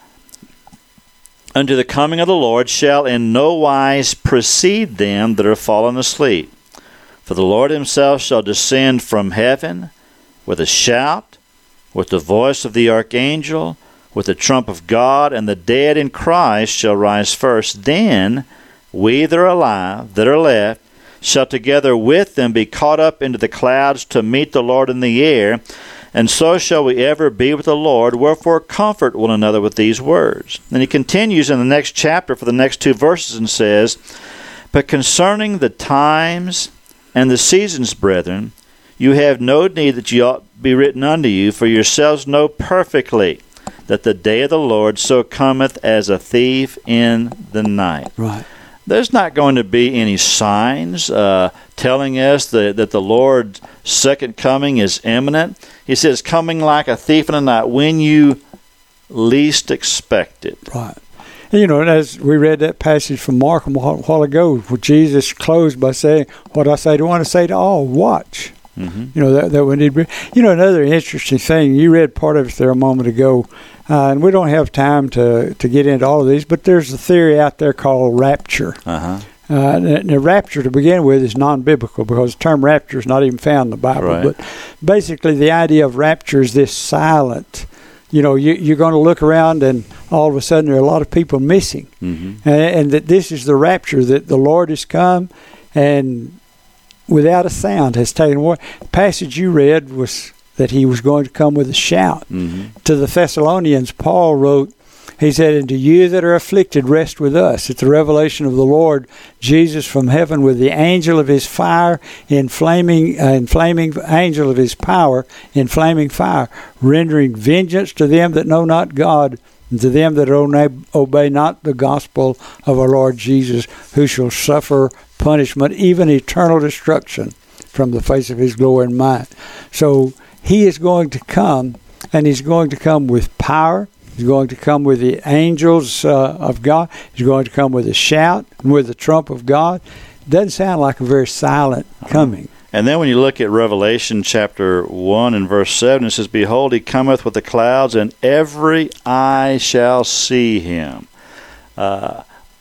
unto the coming of the Lord, shall in no wise precede them that are fallen asleep. For the Lord himself shall descend from heaven with a shout, with the voice of the archangel, with the trump of God, and the dead in Christ shall rise first. Then we that are alive, that are left, shall together with them be caught up into the clouds to meet the Lord in the air, and so shall we ever be with the Lord. Wherefore comfort one another with these words." Then he continues in the next chapter for the next two verses and says, "But concerning the times and the seasons, brethren, you have no need that ye ought be written unto you, for yourselves know perfectly that the day of the Lord so cometh as a thief in the night." Right. There's not going to be any signs uh, telling us that, that the Lord's second coming is imminent. He says, coming like a thief in the night, when you least expect it. Right. And, you know, as we read that passage from Mark a while ago, where Jesus closed by saying, "What I say to one, I say to all, watch." Mm-hmm. You know, that, that we need. You know, another interesting thing, you read part of it there a moment ago, Uh, and we don't have time to, to get into all of these, but there's a theory out there called rapture. Uh-huh. Uh, and the rapture, to begin with, is non-biblical because the term rapture is not even found in the Bible. Right. But basically, the idea of rapture is this silent. You know, you, you're going to look around, and all of a sudden, there are a lot of people missing, Mm-hmm. and, and that this is the rapture, that the Lord has come, and without a sound has taken away. The passage you read was that he was going to come with a shout. Mm-hmm. To the Thessalonians, Paul wrote, he said, "And to you that are afflicted, rest with us. It's the revelation of the Lord Jesus from heaven with the angel of his fire, in flaming, uh, in flaming angel of his power, in flaming fire, rendering vengeance to them that know not God, and to them that obey, obey not the gospel of our Lord Jesus, who shall suffer punishment, even eternal destruction, from the face of his glory and might." So he is going to come, and he's going to come with power. He's going to come with the angels uh, of God. He's going to come with a shout and with the trump of God. Doesn't sound like a very silent coming. And then when you look at Revelation chapter one and verse seven, it says, "Behold, he cometh with the clouds, and every eye shall see him." Uh,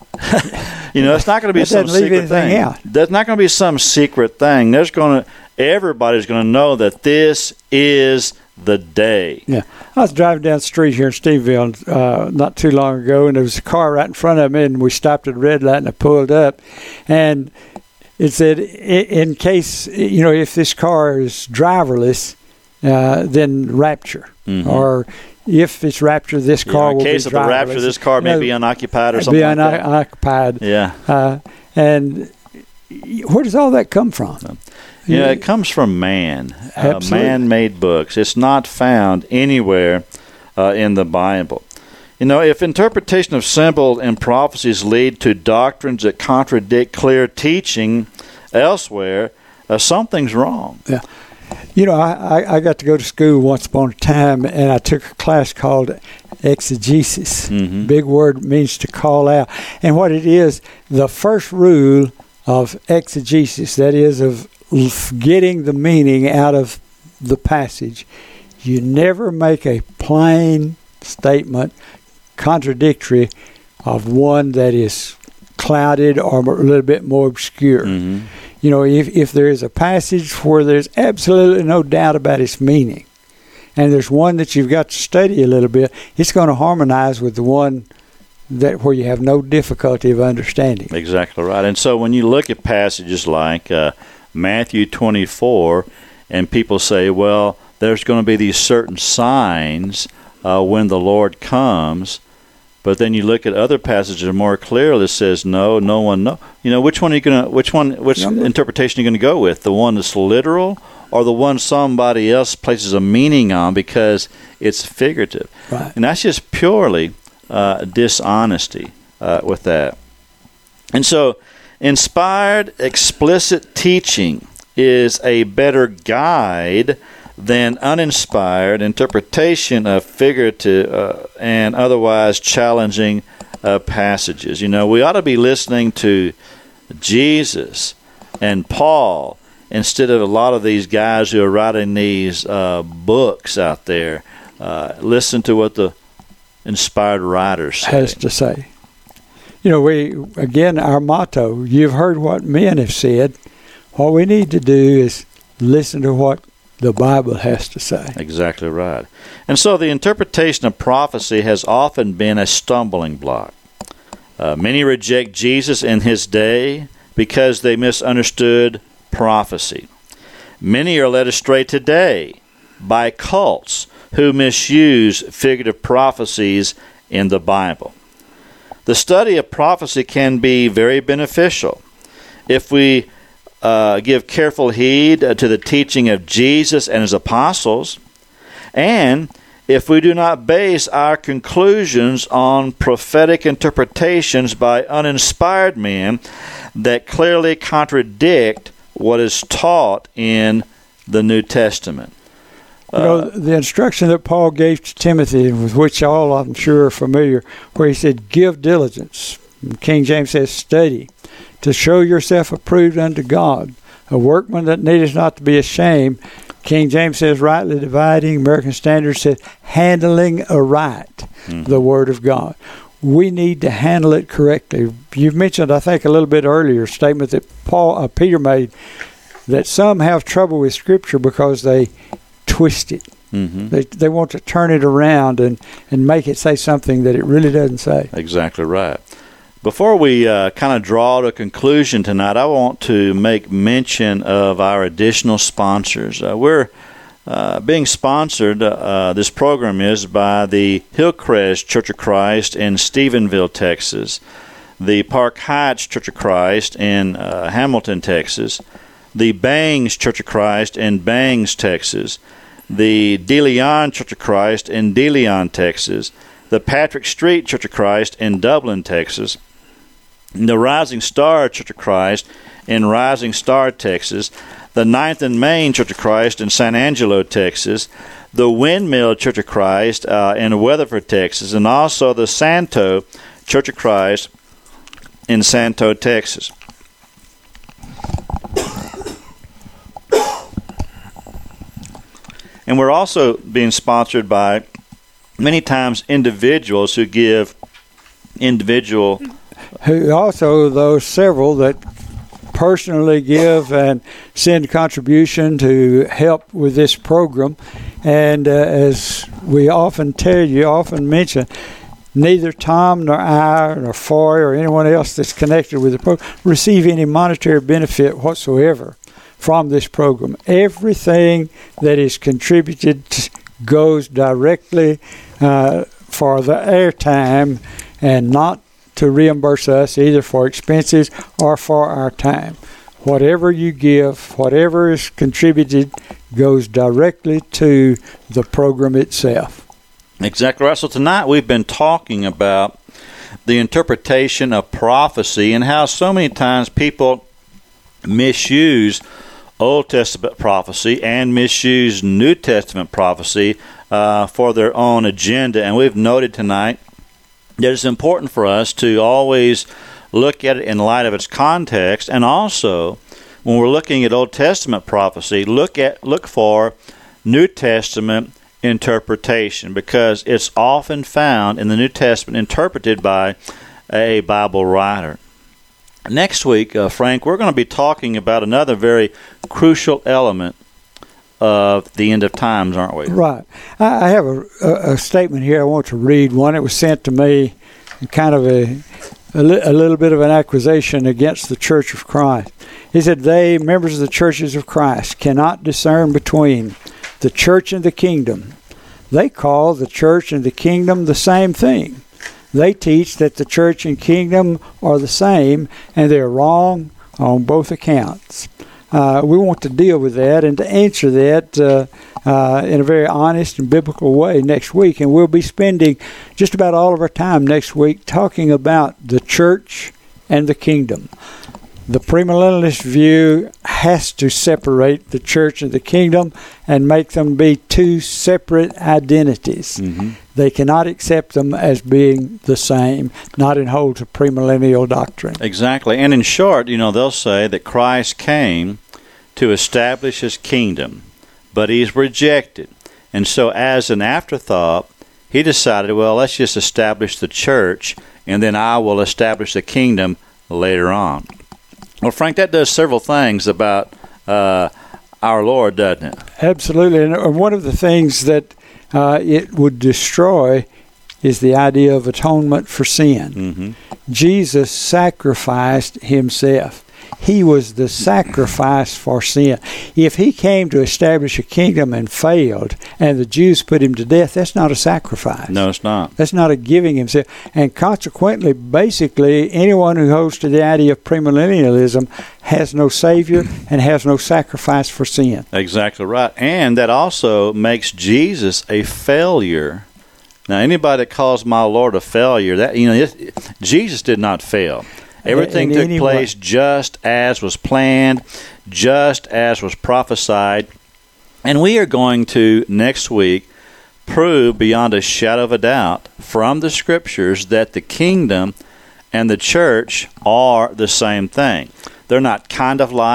you know, it's not going to be That some doesn't leave secret anything thing. out. There's not going to be some secret thing. There's going to everybody's going to know that this is the day. Yeah, I was driving down the street here in Steveville uh, not too long ago, and there was a car right in front of me, and we stopped at a red light, and I pulled up, and it said, in case, you know, if this car is driverless, uh, then rapture. Mm-hmm. Or if it's rapture, this Yeah, car in will be case of the driverless. rapture, this car may You know, be unoccupied or something be like that. unoccupied. Yeah. Uh, and where does all that come from? You know, it comes from man, uh, Absolutely. man-made books. It's not found anywhere uh, in the Bible. You know, if interpretation of symbols and prophecies lead to doctrines that contradict clear teaching elsewhere, uh, something's wrong. Yeah. You know, I, I, I got to go to school once upon a time, and I took a class called exegesis. Mhm. Big word, means to call out. And what it is, the first rule of exegesis, that is, of getting the meaning out of the passage, you never make a plain statement contradictory of one that is clouded or a little bit more obscure. Mm-hmm. You know, if, if there is a passage where there's absolutely no doubt about its meaning, and there's one that you've got to study a little bit, it's going to harmonize with the one that where you have no difficulty of understanding. Exactly right. And so when you look at passages like uh, Matthew twenty-four, and people say, well, there's going to be these certain signs uh, when the Lord comes, but then you look at other passages more clearly that says, no, no one knows. You know, which one are you going to, which one, which Number. interpretation are you going to go with? The one that's literal, or the one somebody else places a meaning on because it's figurative? Right. And that's just purely uh, dishonesty uh, with that. And so, inspired, explicit teaching is a better guide than uninspired interpretation of figurative uh, and otherwise challenging uh, passages. You know, we ought to be listening to Jesus and Paul instead of a lot of these guys who are writing these uh, books out there. Uh, listen to what the inspired writers say. Has to say. You know, we, again, our motto, you've heard what men have said. What we need to do is listen to what the Bible has to say. Exactly right. And so the interpretation of prophecy has often been a stumbling block. Uh, many reject Jesus in his day because they misunderstood prophecy. Many are led astray today by cults who misuse figurative prophecies in the Bible. The study of prophecy can be very beneficial if we uh, give careful heed uh, to the teaching of Jesus and his apostles, and if we do not base our conclusions on prophetic interpretations by uninspired men that clearly contradict what is taught in the New Testament. You know, the instruction that Paul gave to Timothy, with which all I'm sure are familiar, where he said, give diligence. King James says, study, to show yourself approved unto God, a workman that needeth not to be ashamed, King James says rightly dividing. American Standard says handling aright mm-hmm. the Word of God. We need to handle it correctly. You've mentioned, I think, a little bit earlier, a statement that Paul, uh, Peter made, that some have trouble with Scripture because they twist it. Mm-hmm. They they want to turn it around and, and make it say something that it really doesn't say. Exactly right. Before we uh, kind of draw to a conclusion tonight, I want to make mention of our additional sponsors. Uh, we're uh, being sponsored, uh, this program is, by the Hillcrest Church of Christ in Stephenville, Texas, the Park Heights Church of Christ in uh, Hamilton, Texas, the Bangs Church of Christ in Bangs, Texas, the De Leon Church of Christ in De Leon, Texas, the Patrick Street Church of Christ in Dublin, Texas, the Rising Star Church of Christ in Rising Star, Texas, the Ninth and Main Church of Christ in San Angelo, Texas, the Windmill Church of Christ uh, in Weatherford, Texas, and also the Santo Church of Christ in Santo, Texas. And we're also being sponsored by many times individuals who give individual... Who also, those several that personally give and send contribution to help with this program. And uh, as we often tell you, often mention, neither Tom nor I nor Foy or anyone else that's connected with the program receive any monetary benefit whatsoever from this program. Everything that is contributed goes directly uh, for the airtime and not to reimburse us either for expenses or for our time. Whatever you give, whatever is contributed, goes directly to the program itself. Exactly right. So tonight we've been talking about the interpretation of prophecy and how so many times people misuse Old Testament prophecy and misuse New Testament prophecy uh, for their own agenda. And we've noted tonight that it's important for us to always look at it in light of its context, and also when we're looking at Old Testament prophecy, look at look for New Testament interpretation, because it's often found in the New Testament interpreted by a Bible writer. Next week, uh, Frank, we're going to be talking about another very crucial element of the end of times, aren't we? Right. I, I have a, a, a statement here I want to read. One, it was sent to me, kind of a, a, li- a little bit of an accusation against the Church of Christ. He said, they, members of the churches of Christ, cannot discern between the church and the kingdom. They call the church and the kingdom the same thing. They teach that the church and kingdom are the same, and they're wrong on both accounts. Uh, we want to deal with that and to answer that uh, uh, in a very honest and biblical way next week. And we'll be spending just about all of our time next week talking about the church and the kingdom. The premillennialist view has to separate the church and the kingdom and make them be two separate identities. Mm-hmm. They cannot accept them as being the same, not in hold to premillennial doctrine. Exactly. And in short, you know, they'll say that Christ came to establish his kingdom, but he's rejected. And so as an afterthought, he decided, well, let's just establish the church, and then I will establish the kingdom later on. Well, Frank, that does several things about uh, our Lord, doesn't it? Absolutely. And one of the things that uh, it would destroy is the idea of atonement for sin. Mm-hmm. Jesus sacrificed himself. He was the sacrifice for sin. If he came to establish a kingdom and failed, and the Jews put him to death, that's not a sacrifice. No, it's not. That's not a giving himself. And consequently, basically, anyone who holds to the idea of premillennialism has no Savior and has no sacrifice for sin. Exactly right. And that also makes Jesus a failure. Now, anybody that calls my Lord a failure, that you know, it, Jesus did not fail. Everything took place just as was planned, just as was prophesied. And we are going to, next week, prove beyond a shadow of a doubt from the Scriptures that the kingdom and the church are the same thing. They're not kind of like,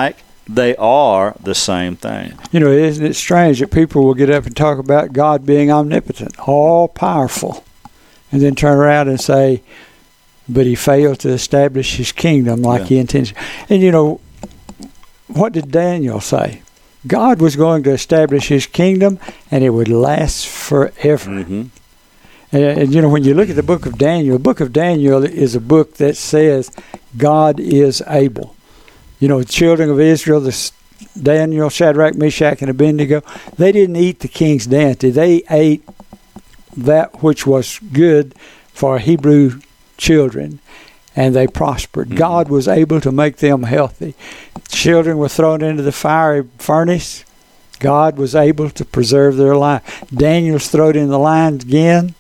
they are the same thing. You know, isn't it strange that people will get up and talk about God being omnipotent, all-powerful, and then turn around and say, but he failed to establish his kingdom like Yeah. he intended. And, you know, what did Daniel say? God was going to establish his kingdom, and it would last forever. Mm-hmm. And, and, you know, when you look at the book of Daniel, the book of Daniel is a book that says God is able. You know, the children of Israel, the Daniel, Shadrach, Meshach, and Abednego, they didn't eat the king's dainty. They ate that which was good for Hebrew children, and they prospered. Mm-hmm. God was able to make them healthy. Children were thrown into the fiery furnace. God was able to preserve their life. Daniel's thrown in the lions again.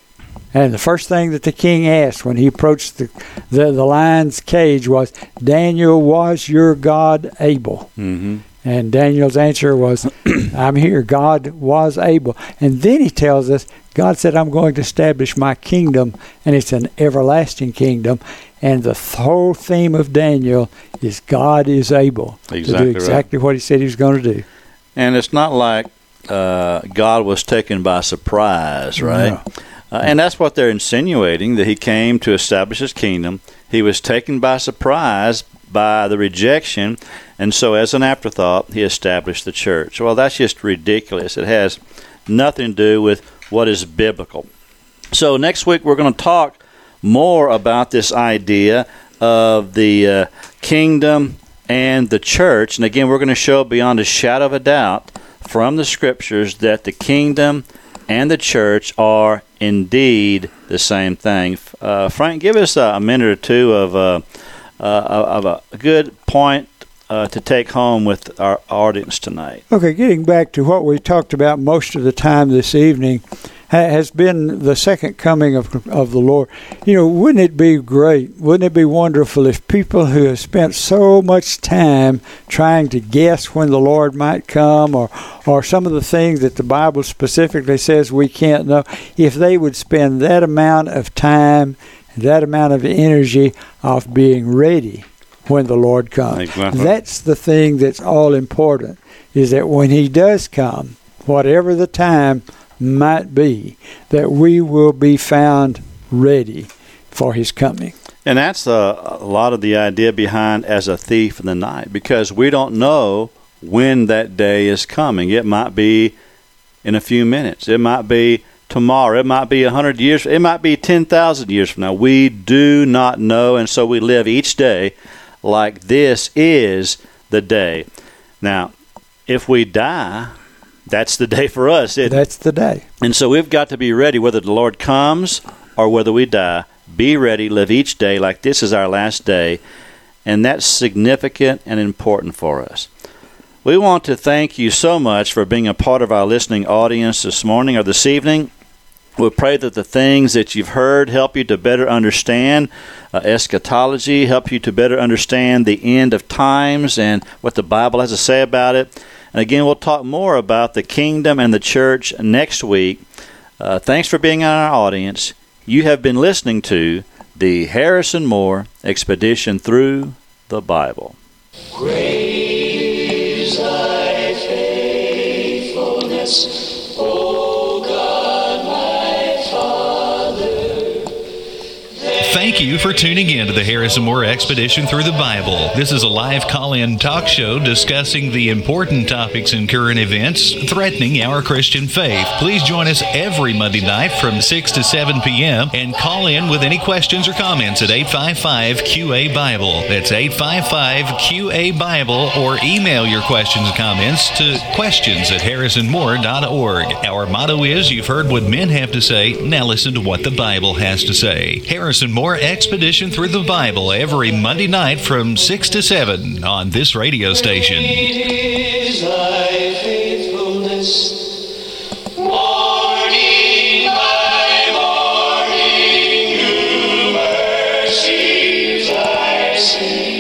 And the first thing that the king asked when he approached the, the, the lion's cage was, Daniel, was your God able? Mm-hmm. And Daniel's answer was, I'm here. God was able. And then he tells us, God said, I'm going to establish my kingdom, and it's an everlasting kingdom. And the whole theme of Daniel is God is able Exactly to do exactly right. what he said he was going to do. And it's not like uh, God was taken by surprise, right? No. Uh, and that's what they're insinuating, that he came to establish his kingdom. He was taken by surprise by the rejection, and so as an afterthought, he established the church. Well, that's just ridiculous. It has nothing to do with what is biblical. So next week we're going to talk more about this idea of the uh, kingdom and the church. And again, we're going to show beyond a shadow of a doubt from the Scriptures that the kingdom and the church are indeed the same thing. Uh, Frank, give us a, a minute or two of, uh, uh, of a good point uh, to take home with our audience tonight. Okay, getting back to what we talked about most of the time this evening, ha- has been the second coming of of the Lord. You know, wouldn't it be great, wouldn't it be wonderful if people who have spent so much time trying to guess when the Lord might come, or, or some of the things that the Bible specifically says we can't know, if they would spend that amount of time, that amount of energy of being ready when the Lord comes. Exactly. That's the thing that's all important, is that when he does come, whatever the time might be, that we will be found ready for his coming. And that's a, a lot of the idea behind as a thief in the night, because we don't know when that day is coming. It might be in a few minutes. It might be tomorrow. It might be a hundred years. It might be ten thousand years from now. We do not know, and so we live each day like this is the day. Now, if we die, that's the day for us, isn't it? That's the day. And so we've got to be ready, whether the Lord comes or whether we die. Be ready, live each day like this is our last day, and that's significant and important for us. We want to thank you so much for being a part of our listening audience this morning or this evening. We pray that the things that you've heard help you to better understand uh, eschatology, help you to better understand the end of times and what the Bible has to say about it. And again, we'll talk more about the kingdom and the church next week. Uh, thanks for being on our audience. You have been listening to the Harrison Moore Expedition Through the Bible. Praise thy faithfulness, O God, my Father. Thank you for tuning in to the Harrison Moore Expedition Through the Bible. This is a live call-in talk show discussing the important topics and current events threatening our Christian faith. Please join us every Monday night from six to seven p.m. and call in with any questions or comments at eight five five Q A Bible. That's eight five five Q A Bible, or email your questions and comments to questions at harrison moore dot org. Our motto is, you've heard what men have to say, now listen to what the Bible has to say. Harrison Moore Expedition Through the Bible every Monday night from six to seven on this radio station. Is thy faithfulness, morning by morning, new mercies I see.